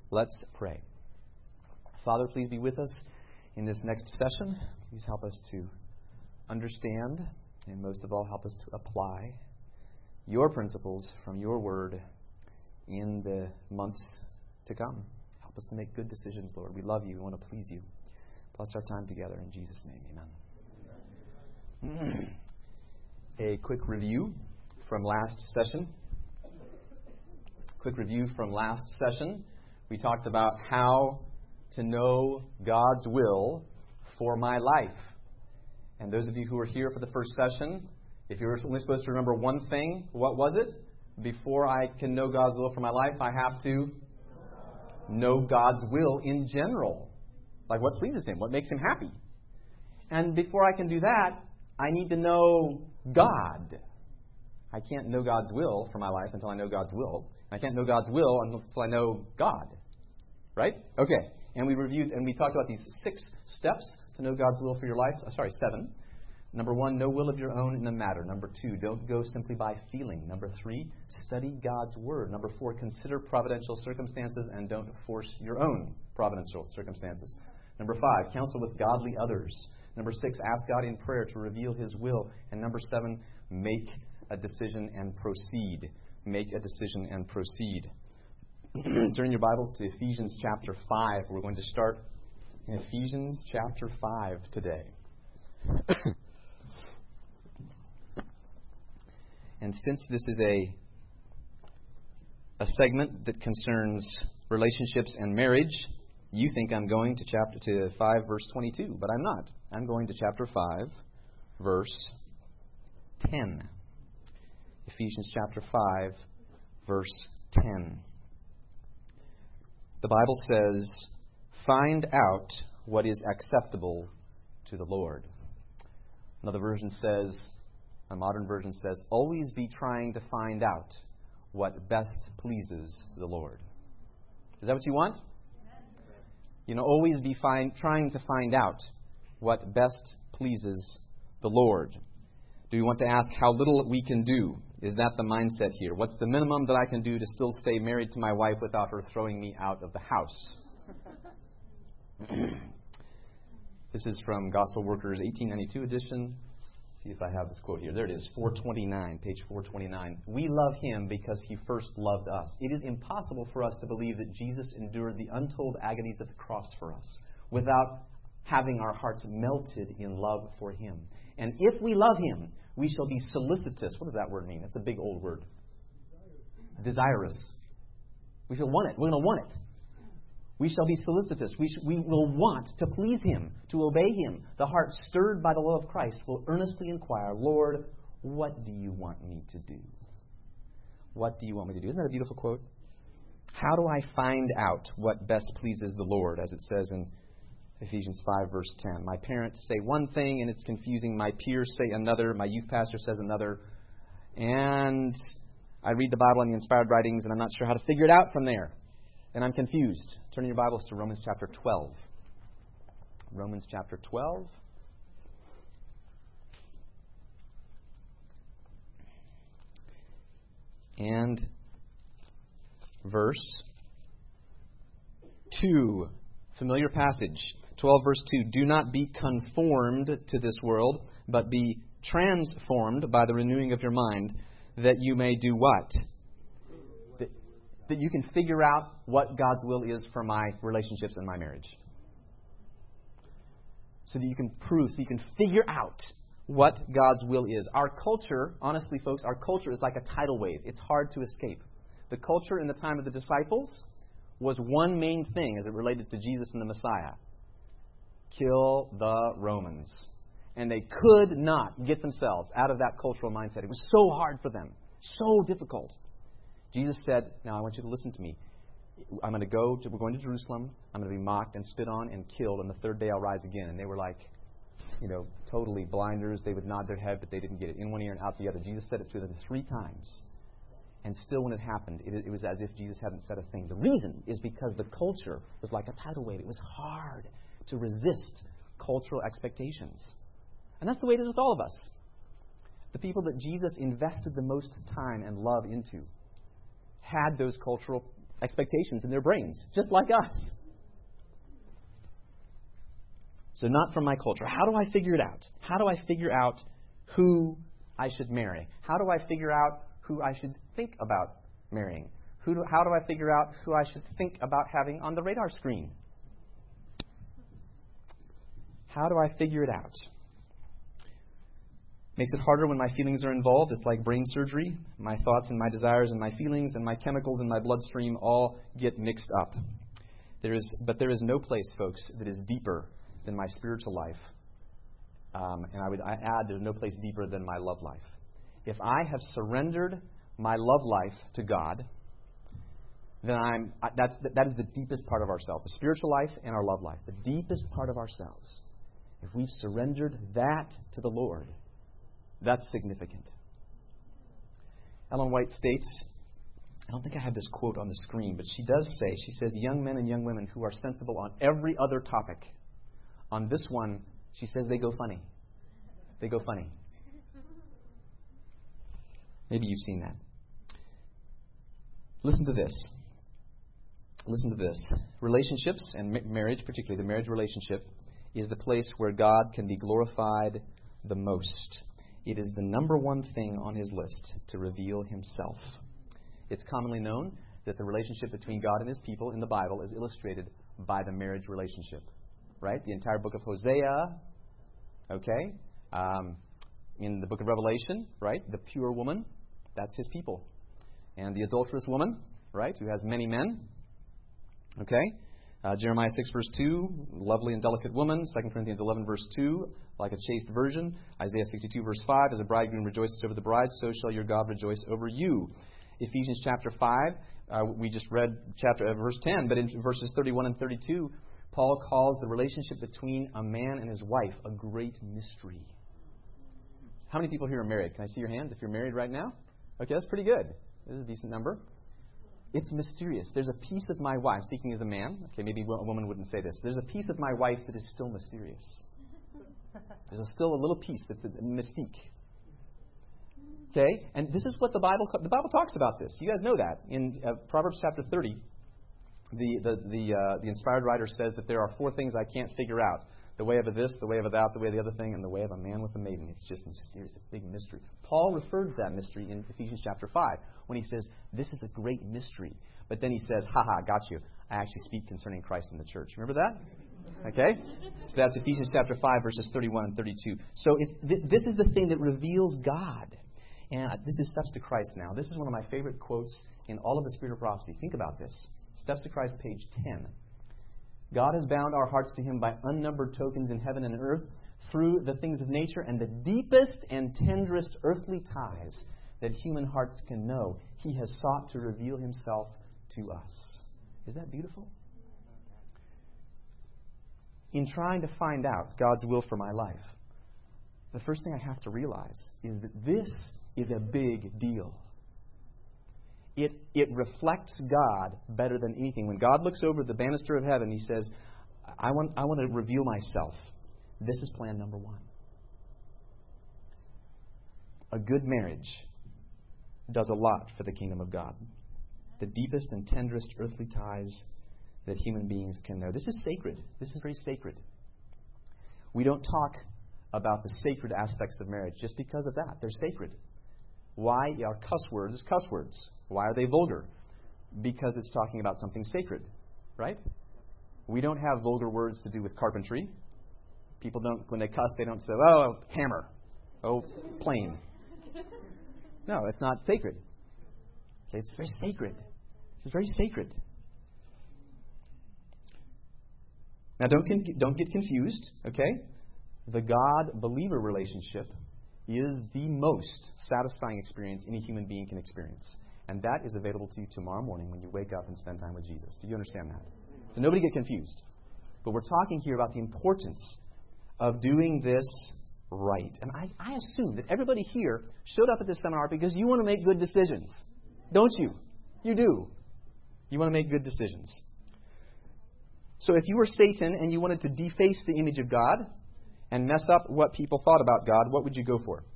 Let's pray. Father, please be with us in this next session. Please help us to understand, and most of all, help us to apply your principles from your word in the months to come. Help us to make good decisions, Lord. We love you. We want to please you. Bless our time together in Jesus' name. Amen. A quick review from last session. We talked about how to know God's will for my life. And those of you who were here for the first session, if you were only supposed to remember one thing, what was it? Before I can know God's will for my life, I have to know God's will in general. Like what pleases Him, what makes Him happy. And before I can do that, I need to know God. I can't know God's will for my life until I know God's will. I can't know God's will until I know God. Right? Okay. And we reviewed and we talked about these 6 steps to know God's will for your life. 7. Number 1, no will of your own in the matter. Number 2, don't go simply by feeling. Number 3, study God's word. Number 4, consider providential circumstances and don't force your own providential circumstances. Number 5, counsel with godly others. Number 6, ask God in prayer to reveal His will. And number 7, make a decision and proceed. Make a decision and proceed. Turn your Bibles to Ephesians chapter 5. We're going to start in Ephesians chapter 5 today. And since this is a segment that concerns relationships and marriage, you think I'm going to 5 verse 22, but I'm not. I'm going to chapter 5 verse 10. Ephesians chapter 5 verse 10. The Bible says, "Find out what is acceptable to the Lord." Another version says, a modern version says, "Always be trying to find out what best pleases the Lord." Is that what you want? Always be trying to find out what best pleases the Lord. Do we want to ask how little we can do? Is that the mindset here? What's the minimum that I can do to still stay married to my wife without her throwing me out of the house? This is from Gospel Workers 1892 edition. See if I have this quote here. There it is, 429, page 429. "We love Him because He first loved us. It is impossible for us to believe that Jesus endured the untold agonies of the cross for us without having our hearts melted in love for Him. And if we love Him, we shall be solicitous." What does that word mean? That's a big old word. Desirous. We shall want it. We're going to want it. We shall be solicitous. We will want to please Him, to obey Him. The heart stirred by the love of Christ will earnestly inquire, "Lord, what do you want me to do?" What do you want me to do? Isn't that a beautiful quote? How do I find out what best pleases the Lord, as it says in Ephesians 5, verse 10. My parents say one thing and it's confusing. My peers say another. My youth pastor says another. And I read the Bible and the inspired writings and I'm not sure how to figure it out from there. And I'm confused. Turn your Bibles to Romans chapter 12. Romans chapter 12. And verse 2. Familiar passage. 12 verse 2. "Do not be conformed to this world, but be transformed by the renewing of your mind, that you may do what?" That you can figure out what God's will is for my relationships and my marriage. So that you can prove, so you can figure out what God's will is. Our culture, honestly folks, our culture is like a tidal wave. It's hard to escape. The culture in the time of the disciples was one main thing as it related to Jesus and the Messiah. Kill the Romans. And they could not get themselves out of that cultural mindset. It was so hard for them. So difficult. Jesus said, "Now I want you to listen to me. We're going to Jerusalem. I'm going to be mocked and spit on and killed. And the third day I'll rise again." And they were like, totally blinders. They would nod their head, but they didn't get it. In one ear and out the other. Jesus said it to them 3 times. And still when it happened, it was as if Jesus hadn't said a thing. The reason is because the culture was like a tidal wave. It was hard to resist cultural expectations. And that's the way it is with all of us. The people that Jesus invested the most time and love into had those cultural expectations in their brains, just like us. So not from my culture. How do I figure it out? How do I figure out who I should marry? How do I figure out who I should think about marrying? How do I figure out who I should think about having on the radar screen? How do I figure it out? Makes it harder when my feelings are involved. It's like brain surgery. My thoughts and my desires and my feelings and my chemicals in my bloodstream all get mixed up. But there is no place, folks, that is deeper than my spiritual life. And I add, there's no place deeper than my love life. If I have surrendered my love life to God, then that is the deepest part of ourselves, the spiritual life and our love life, the deepest part of ourselves. If we've surrendered that to the Lord, that's significant. Ellen White states, I don't think I have this quote on the screen, but she says, young men and young women who are sensible on every other topic, on this one, she says they go funny. They go funny. Maybe you've seen that. Listen to this. Listen to this. Relationships, and marriage, particularly the marriage relationship, is the place where God can be glorified the most. It is the number one thing on His list to reveal Himself. It's commonly known that the relationship between God and His people in the Bible is illustrated by the marriage relationship. Right? The entire book of Hosea, okay? In the book of Revelation, right? The pure woman, that's His people. And the adulterous woman, right? Who has many men, okay? Jeremiah 6 verse 2, lovely and delicate woman. 2 Corinthians 11 verse 2, like a chaste virgin. Isaiah 62 verse 5, as a bridegroom rejoices over the bride, so shall your God rejoice over you. Ephesians chapter 5, we just read verse 10, but in verses 31 and 32, Paul calls the relationship between a man and his wife a great mystery. How many people here are married? Can I see your hands if you're married right now? Okay, that's pretty good. This is a decent number. It's mysterious. There's a piece of my wife, speaking as a man, okay, maybe a woman wouldn't say this. There's a piece of my wife that is still mysterious. There's still a little piece that's a mystique. Okay, and this is what the Bible talks about this. You guys know that. In Proverbs chapter 30, the inspired writer says that there are 4 things I can't figure out. The way of a this, the way of a that, the way of the other thing, and the way of a man with a maiden. It's just mysterious, a big mystery. Paul referred to that mystery in Ephesians chapter 5 when he says, this is a great mystery. But then he says, got you. I actually speak concerning Christ in the church. Remember that? Okay? So that's Ephesians chapter 5, verses 31 and 32. So this is the thing that reveals God. And this is Steps to Christ now. This is one of my favorite quotes in all of the Spirit of Prophecy. Think about this. Steps to Christ, page 10. God has bound our hearts to Him by unnumbered tokens in heaven and earth through the things of nature and the deepest and tenderest earthly ties that human hearts can know. He has sought to reveal Himself to us. Is that beautiful? In trying to find out God's will for my life, the first thing I have to realize is that this is a big deal. It reflects God better than anything. When God looks over the banister of heaven, He says, I want to reveal myself. This is plan number 1. A good marriage does a lot for the kingdom of God. The deepest and tenderest earthly ties that human beings can know. This is sacred. This is very sacred. We don't talk about the sacred aspects of marriage just because of that. They're sacred. Why are cuss words cuss words? Why are they vulgar? Because it's talking about something sacred, right? We don't have vulgar words to do with carpentry. People don't, when they cuss, they don't say, oh, hammer, oh, plane. No, it's not sacred. Okay, it's very sacred. It's very sacred. Now, don't get confused, okay? The God-believer relationship is the most satisfying experience any human being can experience. And that is available to you tomorrow morning when you wake up and spend time with Jesus. Do you understand that? So nobody get confused. But we're talking here about the importance of doing this right. And I assume that everybody here showed up at this seminar because you want to make good decisions. Don't you? You do. You want to make good decisions. So if you were Satan and you wanted to deface the image of God and mess up what people thought about God, what would you go for?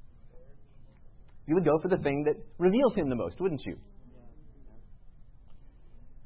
You would go for the thing that reveals Him the most, wouldn't you?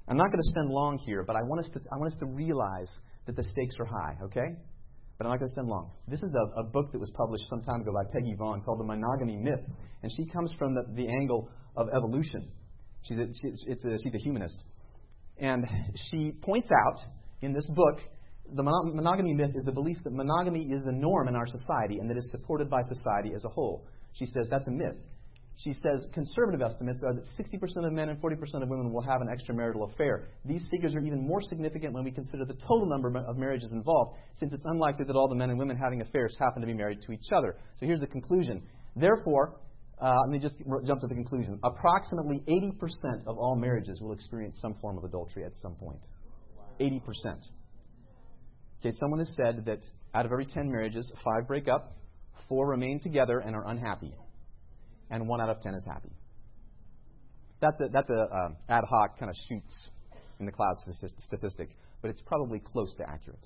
I'm not going to spend long here, but I want us to realize that the stakes are high, okay? But I'm not going to spend long. This is a book that was published some time ago by Peggy Vaughn called The Monogamy Myth, and she comes from the angle of evolution. She's a humanist. And she points out in this book, the monogamy myth is the belief that monogamy is the norm in our society and that it's supported by society as a whole. She says that's a myth. She says conservative estimates are that 60% of men and 40% of women will have an extramarital affair. These figures are even more significant when we consider the total number of marriages involved, since it's unlikely that all the men and women having affairs happen to be married to each other. So here's the conclusion. Therefore, let me just jump to the conclusion. Approximately 80% of all marriages will experience some form of adultery at some point. 80%. Okay, someone has said that out of every 10 marriages, 5 break up, 4 remain together and are unhappy, and 1 out of 10 is happy. That's a ad hoc kind of shoots in the clouds statistic, but it's probably close to accurate.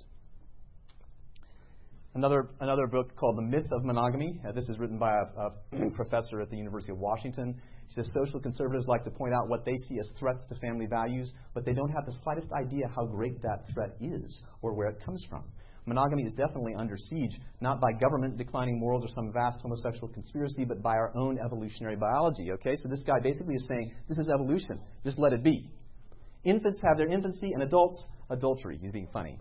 Another book called The Myth of Monogamy. This is written by a professor at the University of Washington. He says social conservatives like to point out what they see as threats to family values, but they don't have the slightest idea how great that threat is or where it comes from. Monogamy is definitely under siege, not by government declining morals or some vast homosexual conspiracy, but by our own evolutionary biology. Okay, so this guy basically is saying, this is evolution. Just let it be. Infants have their infancy, and adults, adultery. He's being funny.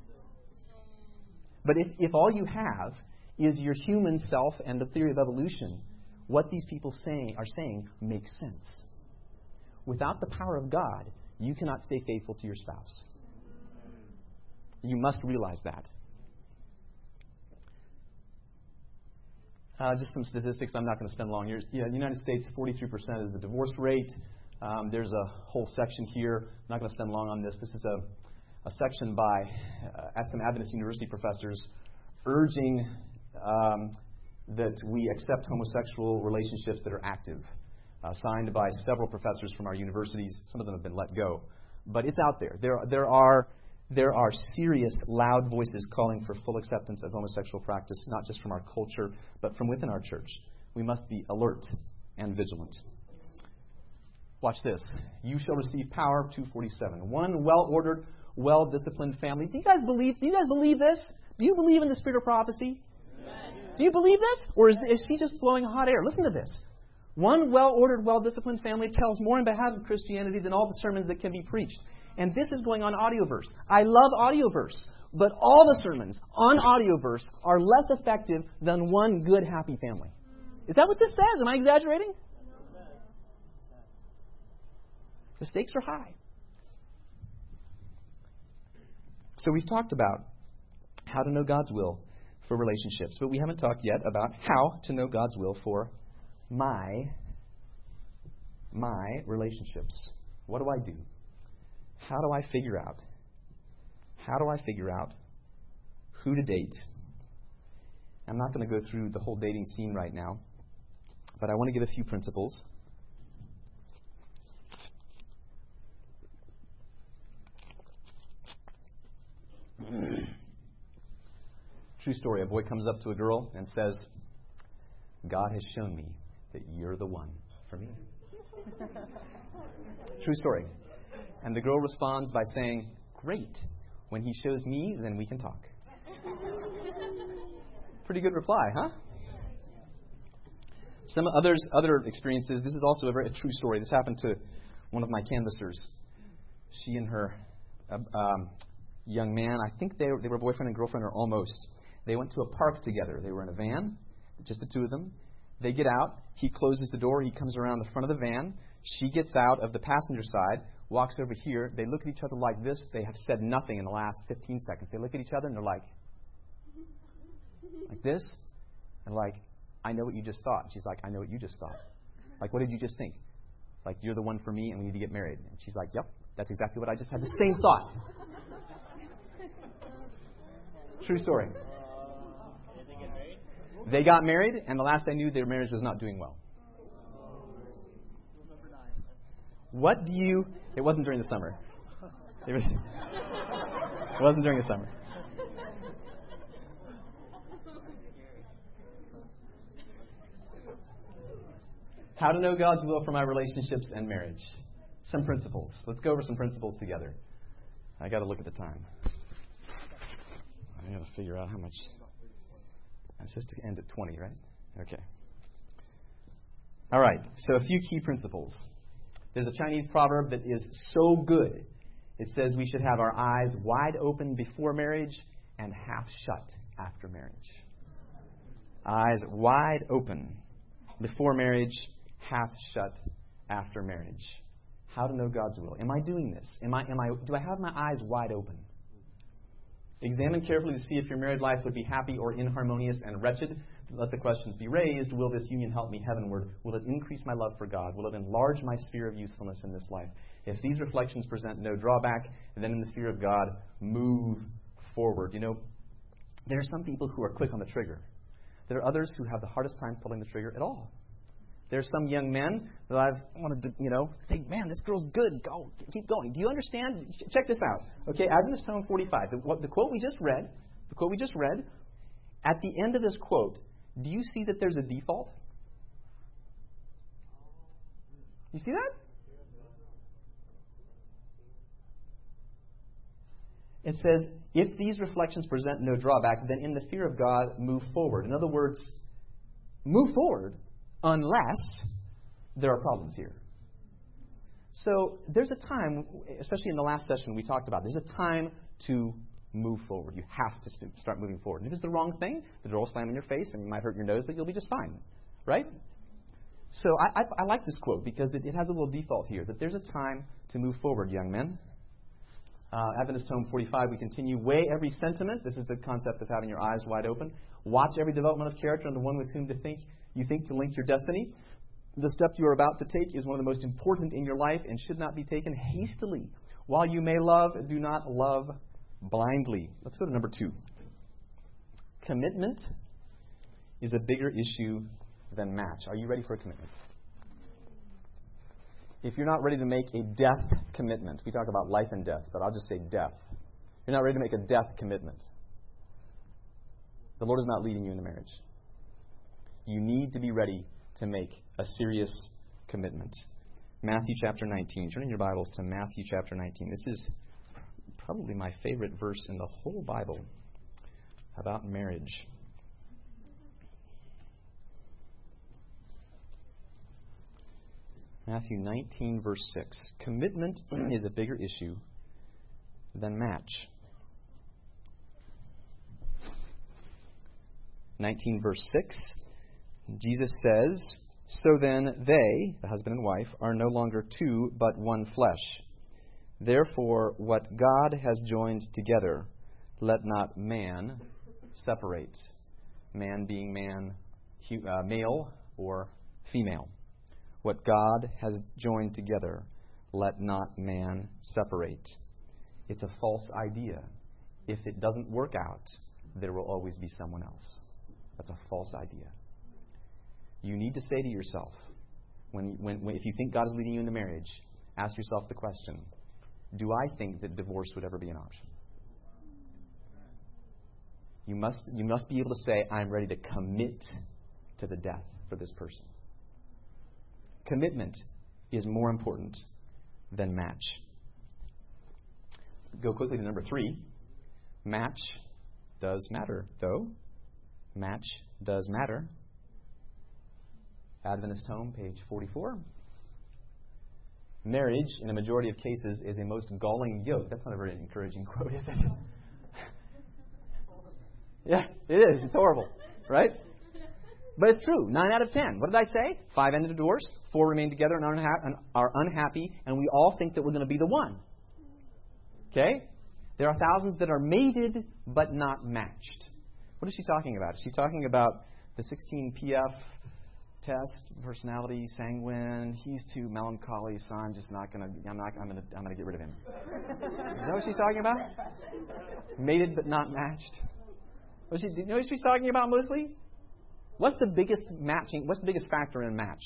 But if all you have is your human self and the theory of evolution, what these people are saying makes sense. Without the power of God, you cannot stay faithful to your spouse. You must realize that. Just some statistics. I'm not going to spend long years. In the United States, 43% is the divorce rate. There's a whole section here. I'm not going to spend long on this. This is a section by some Adventist University professors urging that we accept homosexual relationships that are active, signed by several professors from our universities. Some of them have been let go. But it's out there. There are serious, loud voices calling for full acceptance of homosexual practice, not just from our culture, but from within our church. We must be alert and vigilant. Watch this. You shall receive power, 2:47. One well-ordered, well-disciplined family. Do you guys believe this? Do you believe in the spirit of prophecy? Amen. Do you believe this? Or is he just blowing hot air? Listen to this. One well-ordered, well-disciplined family tells more on behalf of Christianity than all the sermons that can be preached. And this is going on Audioverse. I love Audioverse, but all the sermons on Audioverse are less effective than one good, happy family. Is that what this says? Am I exaggerating? The stakes are high. So we've talked about how to know God's will for relationships, but we haven't talked yet about how to know God's will for my relationships. What do I do? How do I figure out who to date? I'm not going to go through the whole dating scene right now, but I want to give a few principles. True story. A boy comes up to a girl and says, God has shown me that you're the one for me. True story. And the girl responds by saying, great. When he shows me, then we can talk. Pretty good reply, huh? Some other experiences. This is also a true story. This happened to one of my canvassers. She and her young man, I think they were boyfriend and girlfriend, or almost. They went to a park together. They were in a van, just the two of them. They get out. He closes the door. He comes around the front of the van. She gets out of the passenger side, walks over here. They look at each other like this. They have said nothing in the last 15 seconds. They look at each other and they're like this. And like, I know what you just thought. And she's like, I know what you just thought. Like, what did you just think? Like, you're the one for me and we need to get married. And she's like, yep, that's exactly what I just had. The same thought. True story. They got married, and the last I knew, their marriage was not doing well. It wasn't during the summer. It wasn't during the summer. How to know God's will for my relationships and marriage. some principles. Let's go over some principles together. I got to look at the time. I got to figure out how much. It's just to end at 20, right? Okay. All right. So a few key principles. There's a Chinese proverb that is so good. It says we should have our eyes wide open before marriage and half shut after marriage. Eyes wide open before marriage, half shut after marriage. How to know God's will. Am I doing this? Do I have my eyes wide open? Examine carefully to see if your married life would be happy or inharmonious and wretched. Let the questions be raised. Will this union help me heavenward? Will it increase my love for God? Will it enlarge my sphere of usefulness in this life? If these reflections present no drawback, then in the fear of God, move forward. You know, there are some people who are quick on the trigger. There are others who have the hardest time pulling the trigger at all. There are some young men that I've wanted to, say, man, this girl's good. Go, keep going. Do you understand? Check this out. Okay, Adventist Tome 45. The quote we just read, at the end of this quote, do you see that there's a default? You see that? It says, if these reflections present no drawback, then in the fear of God, move forward. In other words, move forward unless there are problems here. So there's a time, especially in the last session we talked about, there's a time to move forward. You have to start moving forward. And if it's the wrong thing, the door will slam in your face and you might hurt your nose, but you'll be just fine. Right? So I like this quote because it has a little default here, that there's a time to move forward, young men. Adventist Tome 45, we continue. Weigh every sentiment. This is the concept of having your eyes wide open. Watch every development of character and the one with whom you think to link your destiny. The step you are about to take is one of the most important in your life and should not be taken hastily. While you may love, do not love blindly. Let's go to number 2. Commitment is a bigger issue than match. Are you ready for a commitment? If you're not ready to make a death commitment, we talk about life and death, but I'll just say death. You're not ready to make a death commitment. The Lord is not leading you into marriage. You need to be ready to make a serious commitment. Matthew chapter 19. Turn in your Bibles to Matthew chapter 19. This is probably my favorite verse in the whole Bible about marriage. Matthew 19, verse 6. Commitment is a bigger issue than match. 19, verse 6. Jesus says, so then they, the husband and wife, are no longer two, but one flesh. Therefore, what God has joined together, let not man separate. Man being male or female. What God has joined together, let not man separate. It's a false idea. If it doesn't work out, there will always be someone else. That's a false idea. You need to say to yourself, if you think God is leading you into marriage, ask yourself the question, do I think that divorce would ever be an option? You must be able to say, I'm ready to commit to the death for this person. Commitment is more important than match. Go quickly to number 3. Match does matter, though. Match does matter. Adventist Home, page 44. Marriage, in a majority of cases, is a most galling yoke. That's not a very encouraging quote, is it? Yeah, it is. It's horrible, right? But it's true. 9 out of 10. What did I say? 5 ended in divorce. 4 remain together and are unhappy. And we all think that we're going to be the one. Okay? There are thousands that are mated but not matched. What is she talking about? Is she talking about the 16 PF test, personality, sanguine? He's too melancholy, so I'm just not going to. I'm going to get rid of him. Is that what she's talking about? Mated but not matched. Do you know what she's talking about mostly? What's the biggest factor in a match?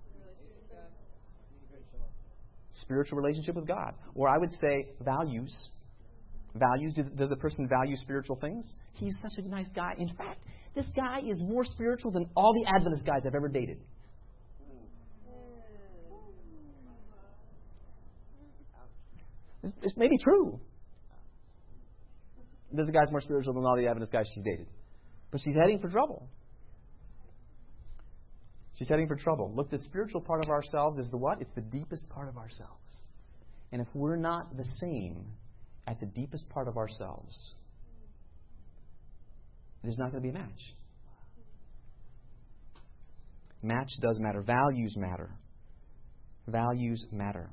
Spiritual relationship with God. Or I would say values. Values. Does the person value spiritual things? He's such a nice guy. In fact, this guy is more spiritual than all the Adventist guys I've ever dated. It's maybe true. That the guy's more spiritual than all the Adventist guys she dated. But she's heading for trouble. She's heading for trouble. Look, the spiritual part of ourselves is the what? It's the deepest part of ourselves. And if we're not the same at the deepest part of ourselves, there's not going to be a match. Match does matter. Values matter. Values matter.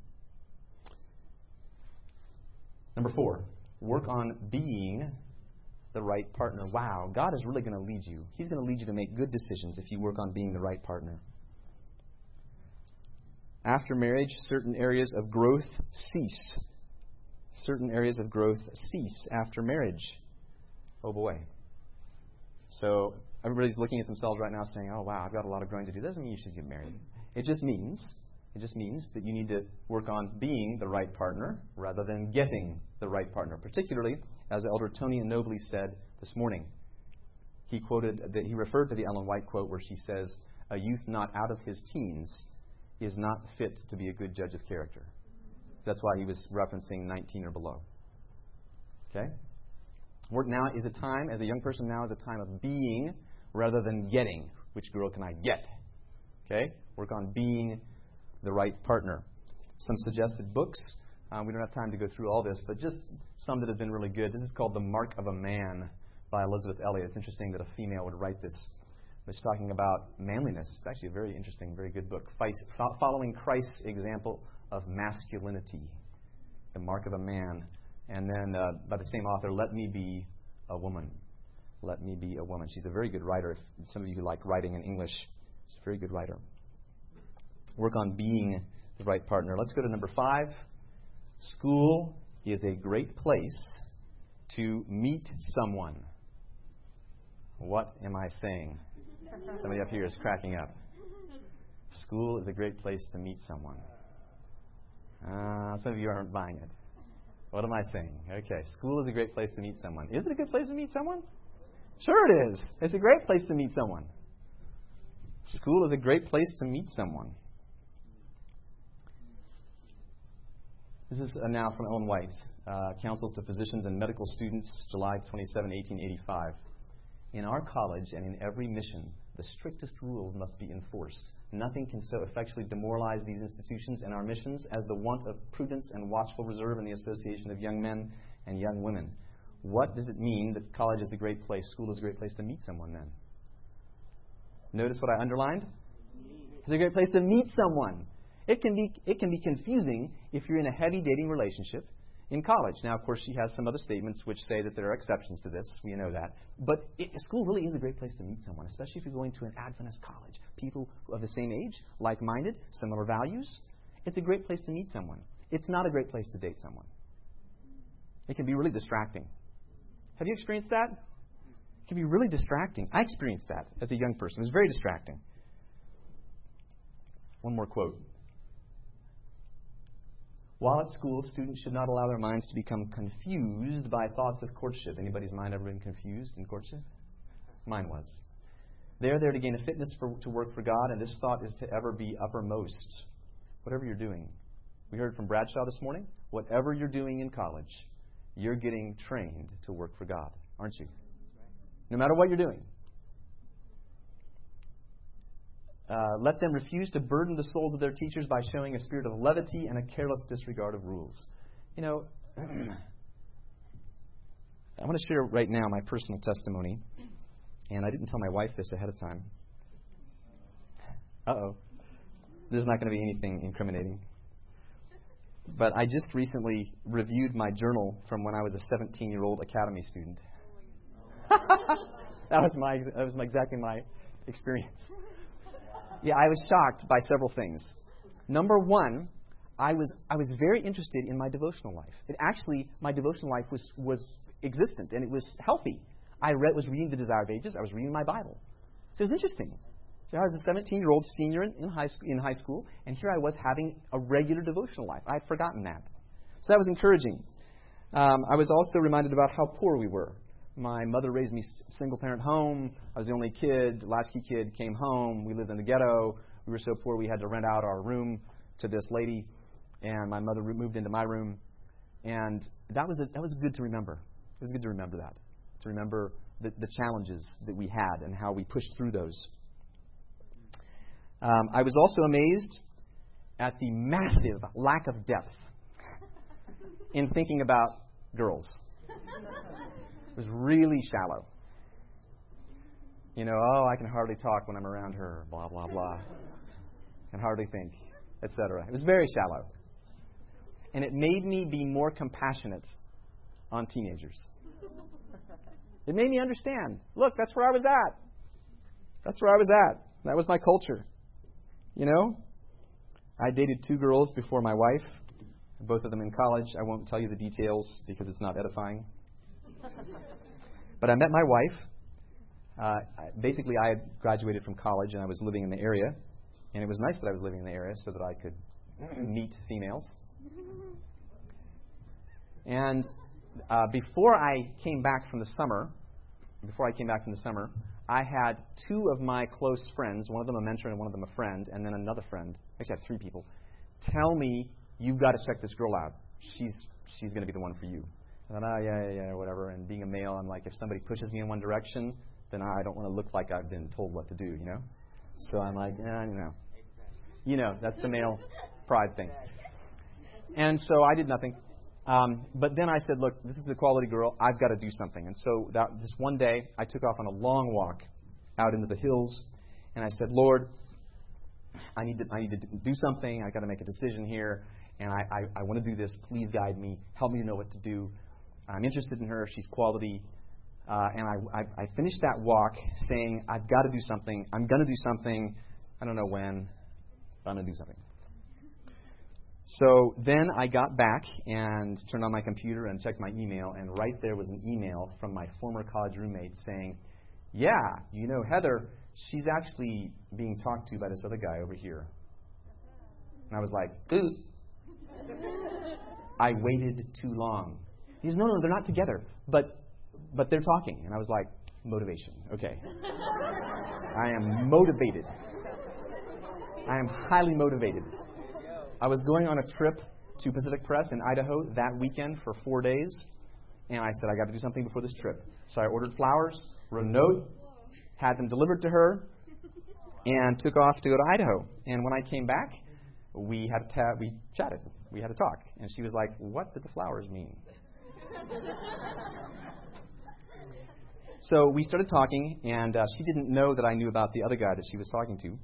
Number 4, work on being the right partner. Wow, God is really going to lead you. He's going to lead you to make good decisions if you work on being the right partner. After marriage, certain areas of growth cease. Certain areas of growth cease after marriage. Oh boy. So everybody's looking at themselves right now saying, oh wow, I've got a lot of growing to do. Doesn't mean you should get married. It just means that you need to work on being the right partner rather than getting the right partner. Particularly, as Elder Tony Nobly said this morning, he referred to the Ellen White quote where she says, "A youth not out of his teens is not fit to be a good judge of character." That's why he was referencing 19 or below. Okay? Work now is a time, as a young person now, is a time of being rather than getting. Which girl can I get? Okay? Work on being the right partner. Some suggested books. We don't have time to go through all this, but just some that have been really good. This is called The Mark of a Man by Elizabeth Elliot. It's interesting that a female would write this. It's talking about manliness. It's actually a very interesting, very good book. Following Christ's example of masculinity. The Mark of a Man. And then by the same author, Let Me Be a Woman. Let Me Be a Woman. She's a very good writer. If some of you who like writing in English, she's a very good writer. Work on being the right partner. Let's go to number 5. School is a great place to meet someone. What am I saying? Somebody up here is cracking up. School is a great place to meet someone. Some of you aren't buying it. What am I saying? Okay, school is a great place to meet someone. Is it a good place to meet someone? Sure it is. It's a great place to meet someone. School is a great place to meet someone. This is now from Ellen White, Counsels to Physicians and Medical Students, July 27, 1885. In our college and in every mission, the strictest rules must be enforced. Nothing can so effectually demoralize these institutions and our missions as the want of prudence and watchful reserve in the association of young men and young women. What does it mean that college is a great place, school is a great place to meet someone then? Notice what I underlined? It's a great place to meet someone. It can be confusing if you're in a heavy dating relationship in college. Now, of course, she has some other statements which say that there are exceptions to this. We know that. But school really is a great place to meet someone, especially if you're going to an Adventist college. People of the same age, like-minded, similar values. It's a great place to meet someone. It's not a great place to date someone. It can be really distracting. Have you experienced that? It can be really distracting. I experienced that as a young person. It was very distracting. One more quote. While at school, students should not allow their minds to become confused by thoughts of courtship. Anybody's mind ever been confused in courtship? Mine was. They are there to gain a fitness to work for God, and this thought is to ever be uppermost. Whatever you're doing. We heard from Bradshaw this morning. Whatever you're doing in college, you're getting trained to work for God, aren't you? No matter what you're doing. Let them refuse to burden the souls of their teachers by showing a spirit of levity and a careless disregard of rules. You know, I want to share right now my personal testimony. And I didn't tell my wife this ahead of time. Uh-oh. There's not going to be anything incriminating. But I just recently reviewed my journal from when I was a 17-year-old academy student. That was exactly my experience. Yeah, I was shocked by several things. Number one, I was very interested in my devotional life. My devotional life was existent and it was healthy. I was reading the Desire of Ages. I was reading my Bible. So it was interesting. So I was a 17-year-old senior in high school, and here I was having a regular devotional life. I had forgotten that. So that was encouraging. I was also reminded about how poor we were. My mother raised me single-parent home. I was the only kid, latchkey kid, came home. We lived in the ghetto. We were so poor we had to rent out our room to this lady, and my mother moved into my room. And that was good to remember. It was good to remember that. To remember the challenges that we had and how we pushed through those. I was also amazed at the massive lack of depth in thinking about girls. It was really shallow. I can hardly talk when I'm around her, blah, blah, blah. Can hardly think, etc. It was very shallow. And it made me be more compassionate on teenagers. It made me understand. Look, that's where I was at. That's where I was at. That was my culture. I dated 2 girls before my wife, both of them in college. I won't tell you the details because it's not edifying. But I met my wife. Basically, I had graduated from college and I was living in the area. And it was nice that I was living in the area so that I could meet females. And before I came back from the summer, I had 2 of my close friends, one of them a mentor and one of them a friend, and then another friend, actually I had 3 people, tell me, you've got to check this girl out. She's going to be the one for you. And then, yeah, whatever. And being a male, I'm like, if somebody pushes me in one direction, then I don't want to look like I've been told what to do, So I'm like, that's the male pride thing. And so I did nothing. But then I said, look, this is the quality girl. I've got to do something. And so this one day, I took off on a long walk out into the hills, and I said, Lord, I need to do something. I've got to make a decision here, and I want to do this. Please guide me. Help me to know what to do. I'm interested in her. She's quality. And I finished that walk saying, I've got to do something. I'm going to do something. I don't know when, but I'm going to do something. So then I got back and turned on my computer and checked my email, and right there was an email from my former college roommate saying, yeah, Heather, she's actually being talked to by this other guy over here. And I was like, ooh. I waited too long. He says, no, they're not together, but they're talking. And I was like, motivation. Okay. I am motivated. I am highly motivated. I was going on a trip to Pacific Press in Idaho that weekend for 4 days, and I said, I got to do something before this trip. So I ordered flowers, wrote a note, had them delivered to her, and took off to go to Idaho. And when I came back, we chatted. We had a talk. And she was like, what did the flowers mean? So we started talking, and she didn't know that I knew about the other guy that she was talking to.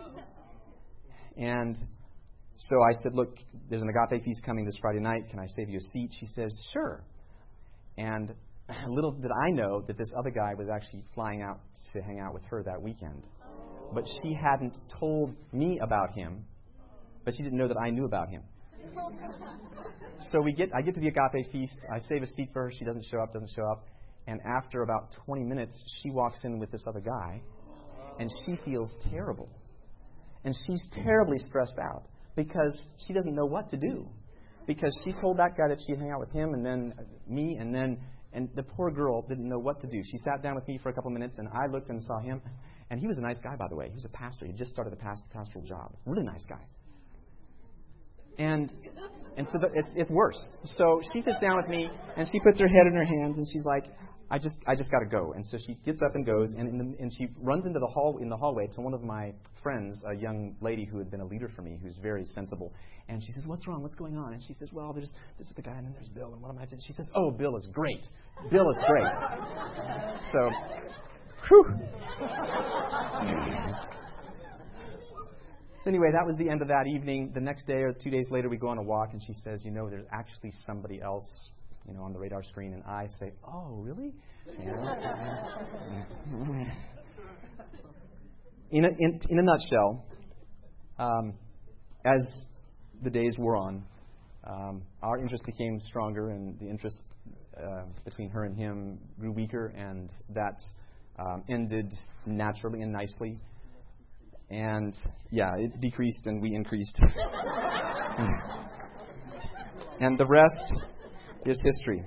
And so I said, look, there's an agape feast coming this Friday night. Can I save you a seat? She says, sure. And little did I know that this other guy was actually flying out to hang out with her that weekend. But she hadn't told me about him, but she didn't know that I knew about him. So I get to the agape feast. I save a seat for her. She doesn't show up. And after about 20 minutes, she walks in with this other guy, and she feels terrible. And she's terribly stressed out because she doesn't know what to do. Because she told that guy that she'd hang out with him and then me, and the poor girl didn't know what to do. She sat down with me for a couple minutes, and I looked and saw him. And he was a nice guy, by the way. He was a pastor. He just started a pastoral job. Really nice guy. And so it's worse. So she sits down with me, and she puts her head in her hands, and she's like, I just got to go. And so she gets up and goes, and she runs into the hallway to one of my friends, a young lady who had been a leader for me, who's very sensible. And she says, what's wrong? What's going on? And she says, well, this is the guy, and then there's Bill, and what am I doing? She says, oh, Bill is great. Bill is great. So, whew. So anyway, that was the end of that evening. The next day or 2 days later, we go on a walk, and she says, there's actually somebody else on the radar screen, and I say, oh, really? In a nutshell, as the days wore on, our interest became stronger, and the interest between her and him grew weaker, and that ended naturally and nicely. And, it decreased, and we increased. And the rest is history.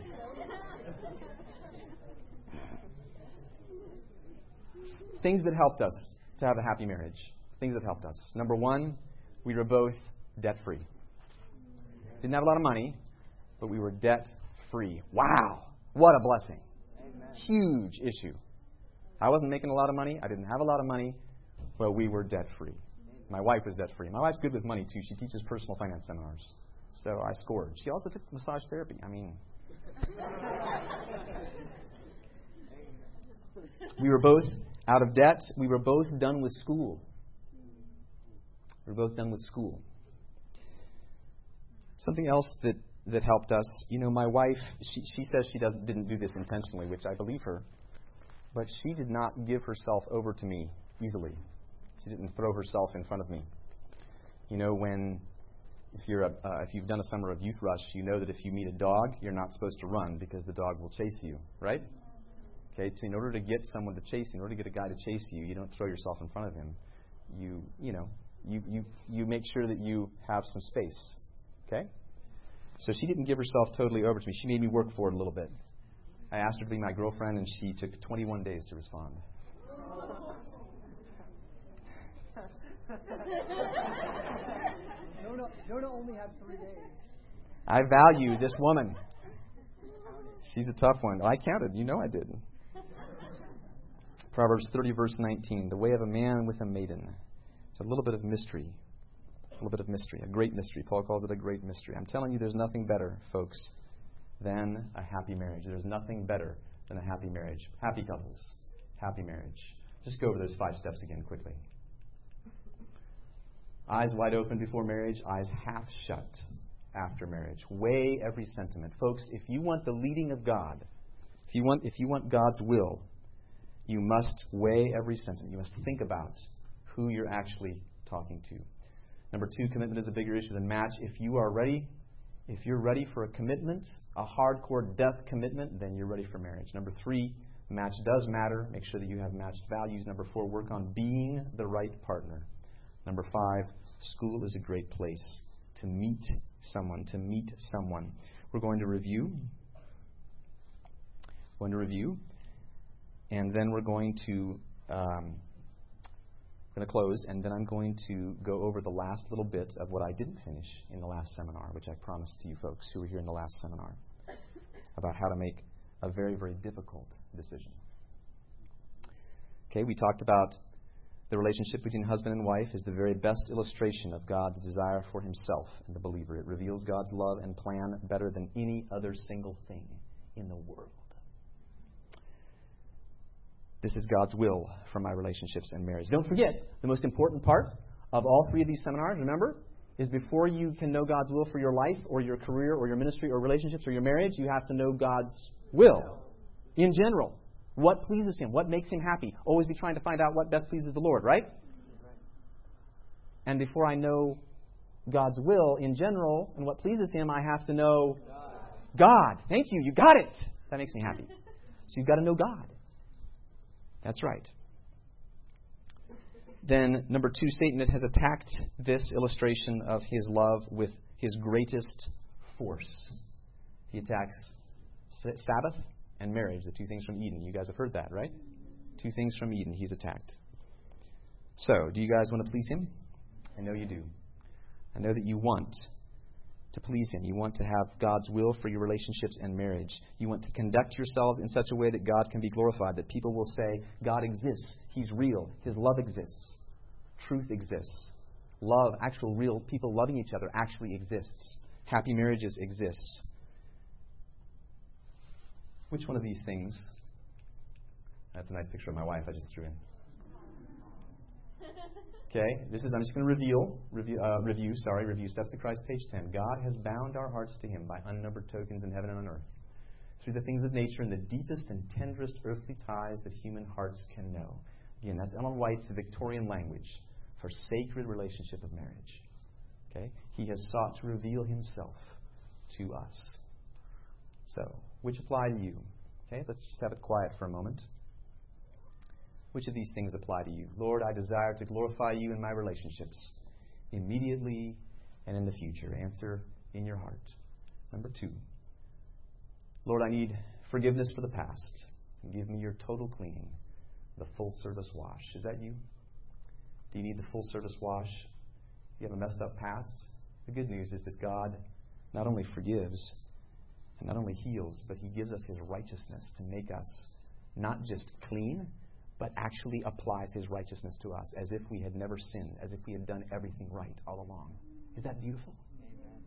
Things that helped us to have a happy marriage. Things that helped us. Number one, we were both debt-free. Didn't have a lot of money, but we were debt-free. Wow! What a blessing. Amen. Huge issue. I wasn't making a lot of money. I didn't have a lot of money, but we were debt-free. My wife was debt-free. My wife's good with money, too. She teaches personal finance seminars. So I scored. She also took massage therapy. I mean, we were both out of debt. We were both done with school. We were both done with school. Something else that helped us, my wife, she says she didn't do this intentionally, which I believe her, but she did not give herself over to me easily. She didn't throw herself in front of me. If you've done a summer of Youth Rush, you know that if you meet a dog, you're not supposed to run because the dog will chase you, right? Okay, so in order to get someone to chase you, in order to get a guy to chase you, you don't throw yourself in front of him. You make sure that you have some space. Okay? So she didn't give herself totally over to me. She made me work for it a little bit. I asked her to be my girlfriend, and she took 21 days to respond. Jonah only had 3 days. I value this woman. She's a tough one. I counted. I did. Proverbs 30, verse 19. The way of a man with a maiden. It's a little bit of mystery. A little bit of mystery. A great mystery. Paul calls it a great mystery. I'm telling you, there's nothing better, folks, than a happy marriage. There's nothing better than a happy marriage. Happy couples. Happy marriage. Just go over those 5 steps again quickly. Eyes wide open before marriage, eyes half shut after marriage. Weigh every sentiment. Folks, if you want the leading of God, if you want God's will, you must weigh every sentiment. You must think about who you're actually talking to. Number 2, commitment is a bigger issue than match. If you're ready for a commitment, a hardcore death commitment, then you're ready for marriage. Number 3, match does matter. Make sure that you have matched values. Number 4, work on being the right partner. Number 5, school is a great place to meet someone. We're going to review. And then we're going to close, and then I'm going to go over the last little bit of what I didn't finish in the last seminar, which I promised to you folks who were here in the last seminar, about how to make a very, very difficult decision. Okay, we talked about the relationship between husband and wife is the very best illustration of God's desire for himself and the believer. It reveals God's love and plan better than any other single thing in the world. This is God's will for my relationships and marriage. Don't forget, the most important part of all 3 of these seminars, remember, is before you can know God's will for your life or your career or your ministry or relationships or your marriage, you have to know God's will in general. What pleases Him? What makes Him happy? Always be trying to find out what best pleases the Lord, right? And before I know God's will in general and what pleases Him, I have to know God. Thank you. You got it. That makes me happy. So you've got to know God. That's right. Then, number 2, Satan has attacked this illustration of his love with his greatest force. He attacks Sabbath and marriage, the 2 things from Eden. You guys have heard that, right? 2 things from Eden he's attacked. So, do you guys want to please him? I know you do. I know that you want to please him. You want to have God's will for your relationships and marriage. You want to conduct yourselves in such a way that God can be glorified, that people will say, God exists. He's real. His love exists. Truth exists. Love, actual real people loving each other actually exists. Happy marriages exist. Which one of these things? That's a nice picture of my wife I just threw in. Okay, I'm just going to review Steps to Christ, page 10. God has bound our hearts to Him by unnumbered tokens in heaven and on earth, through the things of nature and the deepest and tenderest earthly ties that human hearts can know. Again, that's Ellen White's Victorian language for sacred relationship of marriage. Okay, He has sought to reveal Himself to us. So, which apply to you? Okay, let's just have it quiet for a moment. Which of these things apply to you? Lord, I desire to glorify you in my relationships, immediately and in the future. Answer in your heart. Number 2, Lord, I need forgiveness for the past. And give me your total cleaning, the full service wash. Is that you? Do you need the full service wash? You have a messed up past? The good news is that God not only forgives, And not only heals, but He gives us His righteousness to make us not just clean, but actually applies His righteousness to us as if we had never sinned, as if we had done everything right all along. Is that beautiful? Amen.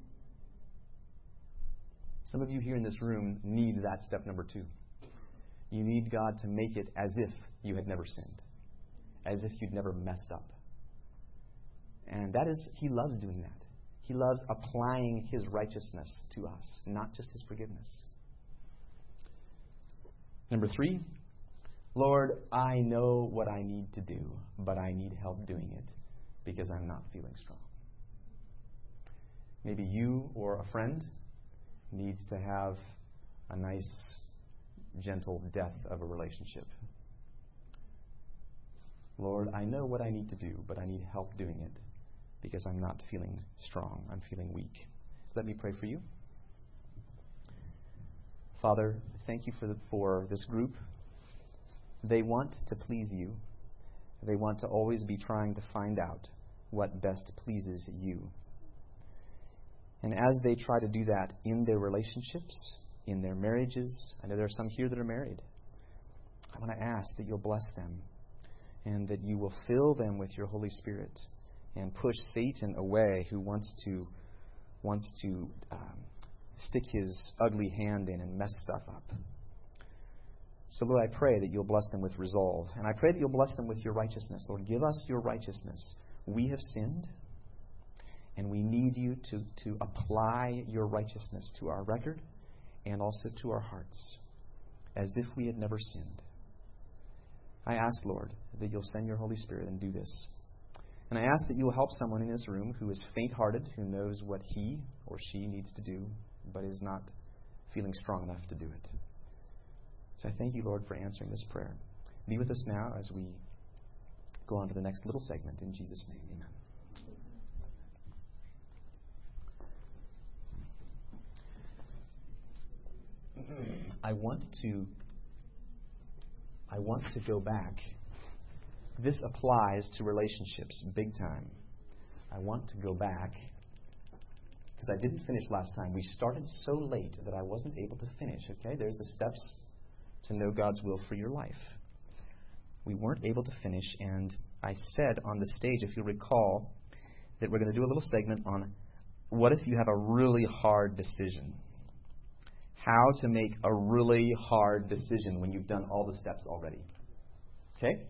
Some of you here in this room need that step number 2. You need God to make it as if you had never sinned, as if you'd never messed up. And that is, He loves doing that. He loves applying His righteousness to us, not just His forgiveness. Number 3, Lord, I know what I need to do, but I need help doing it because I'm not feeling strong. Maybe you or a friend needs to have a nice, gentle death of a relationship. Lord, I know what I need to do, but I need help doing it because I'm not feeling strong. I'm feeling weak. Let me pray for you. Father, thank you for this group. They want to please you. They want to always be trying to find out what best pleases you. And as they try to do that in their relationships, in their marriages, I know there are some here that are married. I want to ask that you'll bless them and that you will fill them with your Holy Spirit and push Satan away, who wants to stick his ugly hand in and mess stuff up. So, Lord, I pray that you'll bless them with resolve. And I pray that you'll bless them with your righteousness. Lord, give us your righteousness. We have sinned, and we need you to apply your righteousness to our record and also to our hearts, as if we had never sinned. I ask, Lord, that you'll send your Holy Spirit and do this. And I ask that you'll help someone in this room who is faint-hearted, who knows what he or she needs to do, but is not feeling strong enough to do it. So I thank you, Lord, for answering this prayer. Be with us now as we go on to the next little segment. In Jesus' name, amen. I want to go back. This applies to relationships big time. I want to go back because I didn't finish last time. We started so late that I wasn't able to finish. Okay, there's the steps to know God's will for your life. We weren't able to finish, and I said on the stage, if you recall, that we're going to do a little segment on what if you have a really hard decision. How to make a really hard decision when you've done all the steps already. Okay?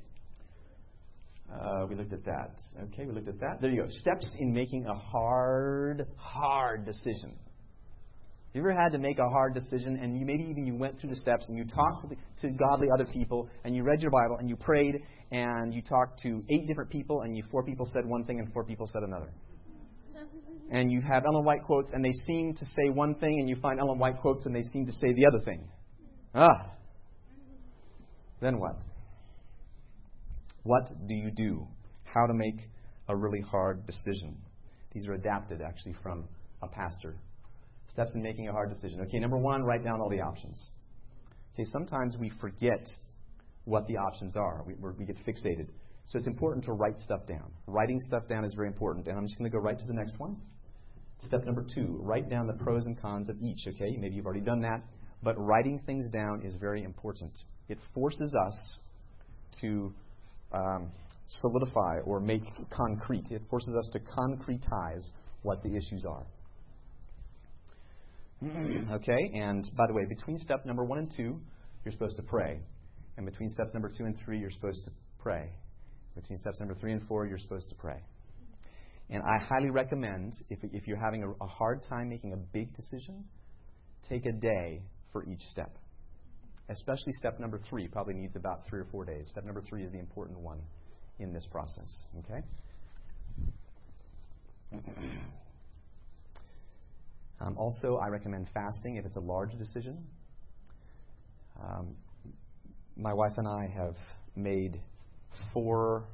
We looked at that. Okay, we looked at that. There you go. Steps in making a hard decision. Have you ever had to make a hard decision and you went through the steps and you talked to godly other people and you read your Bible and you prayed and you talked to 8 different people and 4 people said one thing and 4 people said another? And you have Ellen White quotes and they seem to say one thing and you find Ellen White quotes and they seem to say the other thing. Then what? What do you do? How to make a really hard decision. These are adapted actually from a pastor. Steps in making a hard decision. Okay, number 1, write down all the options. Okay, sometimes we forget what the options are. We get fixated. So it's important to write stuff down. Writing stuff down is very important. And I'm just going to go right to the next one. Step number 2, write down the pros and cons of each. Okay, maybe you've already done that. But writing things down is very important. It forces us to solidify or make concrete. It forces us to concretize what the issues are. Okay, and by the way, between step number 1 and 2, you're supposed to pray. And between step number 2 and 3, you're supposed to pray. Between steps number 3 and 4, you're supposed to pray. And I highly recommend, if you're having a hard time making a big decision, take a day for each step. Especially step number 3 probably needs about 3 or 4 days. Step number 3 is the important one in this process. Okay? Also, I recommend fasting if it's a large decision. My wife and I have made 4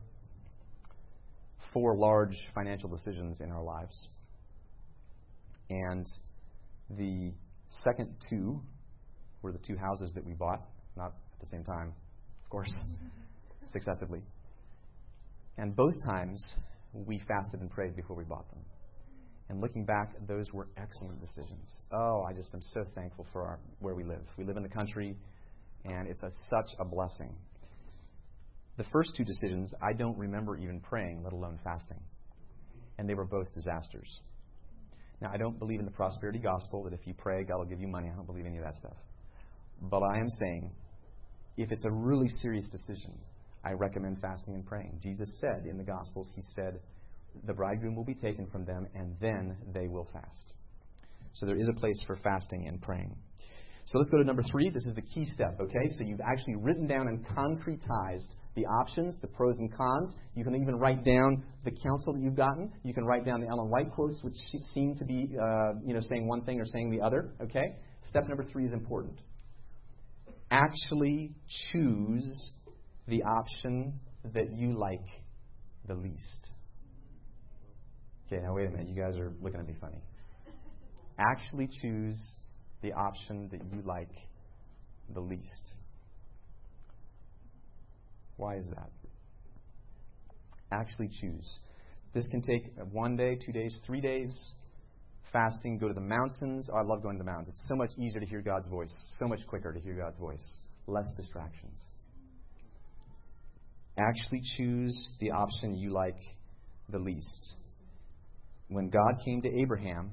large financial decisions in our lives. And the second 2 were the 2 houses that we bought, not at the same time, of course, successively. And both times, we fasted and prayed before we bought them. And looking back, those were excellent decisions. Oh, I just am so thankful for where we live. We live in the country, and it's such a blessing. The first two decisions, I don't remember even praying, let alone fasting. And they were both disasters. Now, I don't believe in the prosperity gospel, that if you pray, God will give you money. I don't believe any of that stuff. But I am saying, if it's a really serious decision, I recommend fasting and praying. Jesus said in the Gospels, He said, the bridegroom will be taken from them, and then they will fast. So there is a place for fasting and praying. So let's go to number 3. This is the key step, okay? So you've actually written down and concretized the options, the pros and cons. You can even write down the counsel that you've gotten. You can write down the Ellen White quotes, which seem to be saying one thing or saying the other, okay? Step number 3 is important. Actually choose the option that you like the least. Okay, now wait a minute. You guys are looking at me funny. Actually choose the option that you like the least. Why is that? Actually choose. This can take 1 day, 2 days, 3 days. Fasting, go to the mountains. Oh, I love going to the mountains. It's so much easier to hear God's voice. So much quicker to hear God's voice. Less distractions. Actually choose the option you like the least. When God came to Abraham,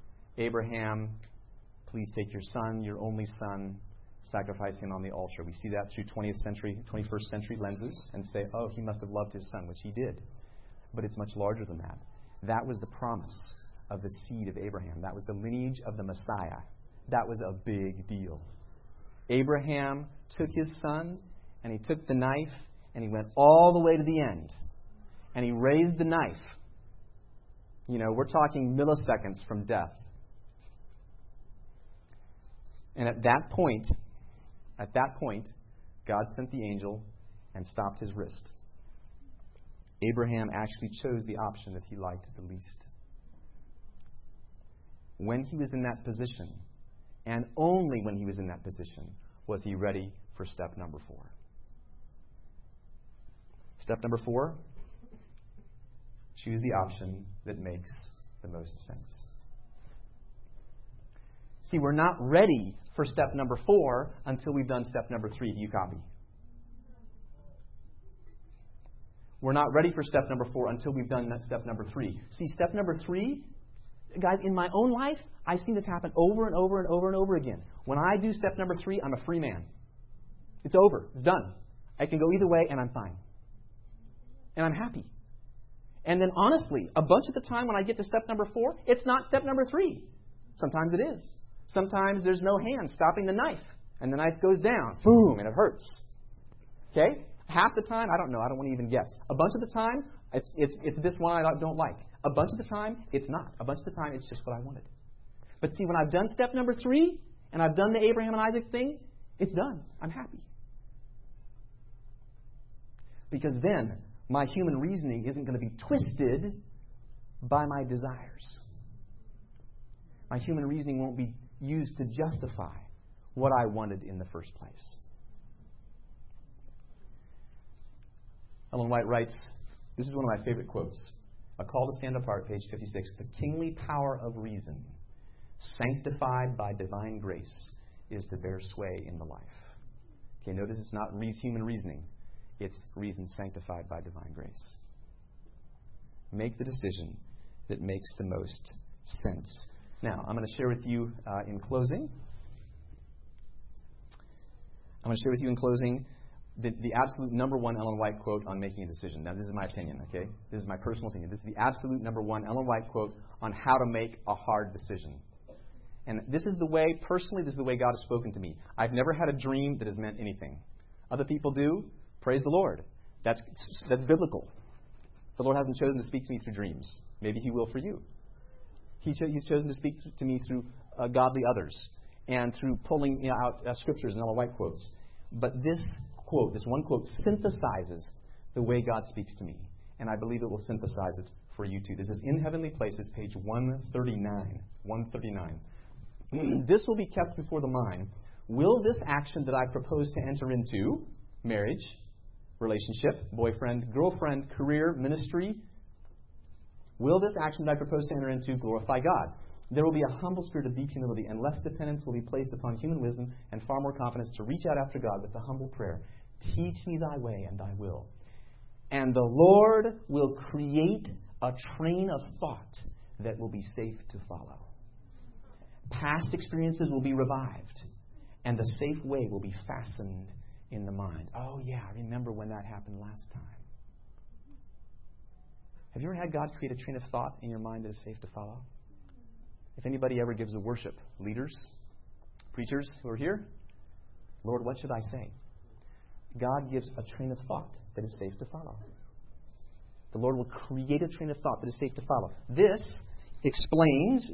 please take your son, your only son, sacrifice him on the altar. We see that through 21st century lenses and say, oh, he must have loved his son, which he did. But it's much larger than that. That was the promise of the seed of Abraham. That was the lineage of the Messiah. That was a big deal. Abraham took his son, and he took the knife, and he went all the way to the end. And he raised the knife. We're talking milliseconds from death. And at that point, God sent the angel and stopped his wrist. Abraham actually chose the option that he liked the least. When he was in that position, and only when he was in that position, was he ready for step number 4. Step number 4, choose the option that makes the most sense. See, we're not ready for step number 4 until we've done step number 3. Do you copy? We're not ready for step number 4 until we've done step number 3. See, step number 3, guys, in my own life, I've seen this happen over and over and over and over again. When I do step number 3, I'm a free man. It's over. It's done. I can go either way, and I'm fine. And I'm happy. And then, honestly, a bunch of the time when I get to step number 4, it's not step number 3. Sometimes it is. Sometimes there's no hand stopping the knife. And the knife goes down. Boom, and it hurts. Okay? Half the time, I don't know. I don't want to even guess. A bunch of the time, it's this one I don't like. A bunch of the time, it's not. A bunch of the time, it's just what I wanted. But see, when I've done step number 3, and I've done the Abraham and Isaac thing, it's done. I'm happy. Because then, my human reasoning isn't going to be twisted by my desires. My human reasoning won't be used to justify what I wanted in the first place. Ellen White writes, this is one of my favorite quotes. A Call to Stand Apart, page 56. The kingly power of reason, sanctified by divine grace, is to bear sway in the life. Okay, notice it's not human reasoning. It's reason sanctified by divine grace. Make the decision that makes the most sense. Now, I'm going to share with you in closing. The absolute number 1 Ellen White quote on making a decision. Now, this is my opinion, okay? This is my personal opinion. This is the absolute number 1 Ellen White quote on how to make a hard decision. And this is the way God has spoken to me. I've never had a dream that has meant anything. Other people do. Praise the Lord. That's biblical. The Lord hasn't chosen to speak to me through dreams. Maybe He will for you. He's chosen to speak to me through godly others and through pulling out scriptures and Ellen White quotes. But this one quote, synthesizes the way God speaks to me. And I believe it will synthesize it for you too. This is In Heavenly Places, page 139. 139. This will be kept before the mind. Will this action that I propose to enter into, marriage, relationship, boyfriend, girlfriend, career, ministry, Will this action that I propose to enter into glorify God? There will be a humble spirit of deep humility, and less dependence will be placed upon human wisdom, and far more confidence to reach out after God with the humble prayer, teach me thy way and thy will. And the Lord will create a train of thought that will be safe to follow. Past experiences will be revived, and the safe way will be fastened in the mind. Oh yeah, I remember when that happened last time. Have you ever had God create a train of thought in your mind that is safe to follow? If anybody ever gives a worship, leaders, preachers who are here, Lord, what should I say? God gives a train of thought that is safe to follow. The Lord will create a train of thought that is safe to follow. This explains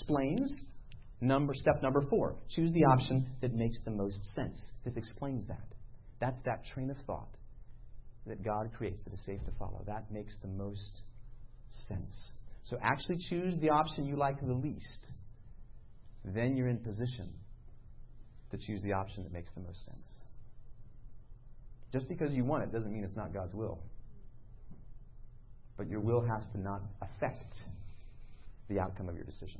step number 4. Choose the option that makes the most sense. This explains that. That's that train of thought that God creates that is safe to follow. That makes the most sense. So actually choose the option you like the least. Then you're in position to choose the option that makes the most sense. Just because you want it doesn't mean it's not God's will. But your will has to not affect the outcome of your decision.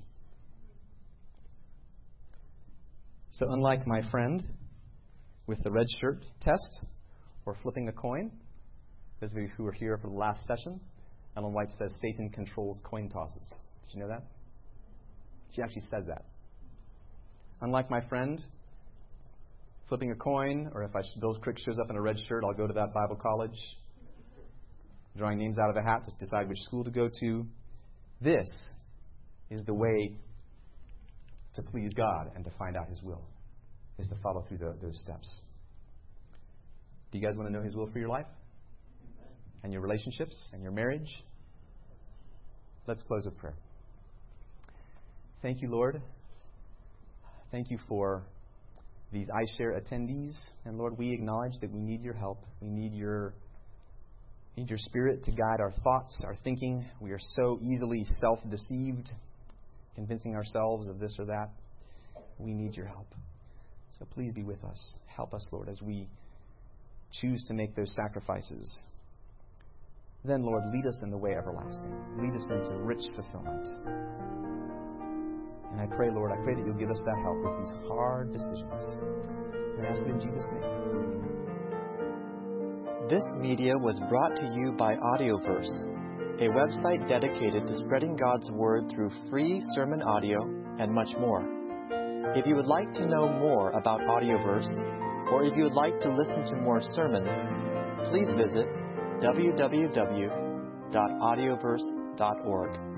So unlike my friend with the red shirt test or flipping a coin, those of you who were here for the last session, Ellen White says Satan controls coin tosses. Did you know that? She actually says that. Unlike my friend flipping a coin, or if Bill Crick shows up in a red shirt, I'll go to that Bible college, drawing names out of a hat to decide which school to go to. This is the way to please God and to find out His will, is to follow through those steps. Do you guys want to know His will for your life? And your relationships and your marriage? Let's close with prayer. Thank you, Lord. Thank you for these iShare attendees. And Lord, we acknowledge that we need your help. We need your Spirit to guide our thoughts, our thinking. We are so easily self-deceived, convincing ourselves of this or that. We need your help. So please be with us. Help us, Lord, as we choose to make those sacrifices. Then, Lord, lead us in the way everlasting. Lead us into rich fulfillment. And I pray, Lord, that you'll give us that help with these hard decisions. And I ask it in Jesus' name. This media was brought to you by Audioverse, a website dedicated to spreading God's Word through free sermon audio and much more. If you would like to know more about Audioverse, or if you would like to listen to more sermons, please visit www.audioverse.org.